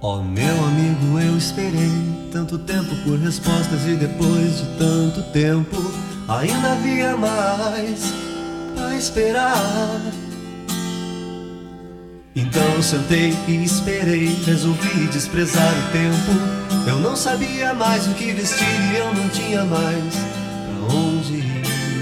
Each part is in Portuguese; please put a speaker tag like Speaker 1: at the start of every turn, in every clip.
Speaker 1: Ó meu amigo, eu esperei tanto tempo por respostas e depois de tanto tempo ainda havia mais a esperar. Então eu sentei e esperei, resolvi desprezar o tempo. Eu não sabia mais o que vestir e eu não tinha mais pra onde ir.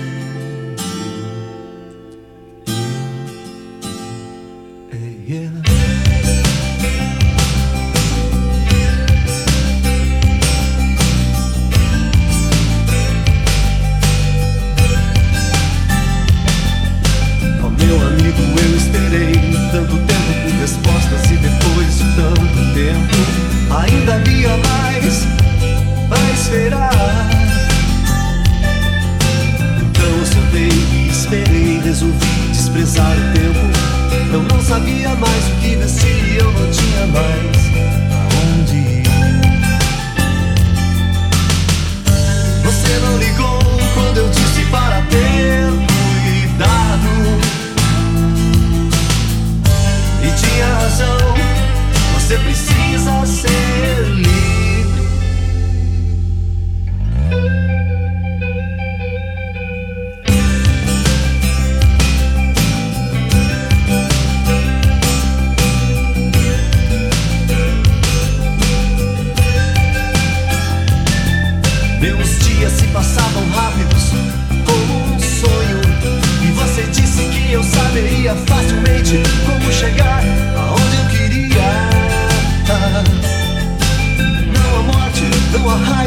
Speaker 1: Meu amigo, eu esperei tanto tempo por respostas e depois de tanto tempo ainda havia mais a esperar. Então eu sentei e esperei, resolvi desprezar o tempo. Eu não sabia mais o que vestir e eu não tinha mais aonde ir. Você não ligou quando eu disse para ter cuidado. E tinha razão, você precisa ser livre. Meus dias se passavam rápidos como um sonho. E você disse que eu saberia facilmente como chegar aonde eu queria. Não há morte, não há raiva.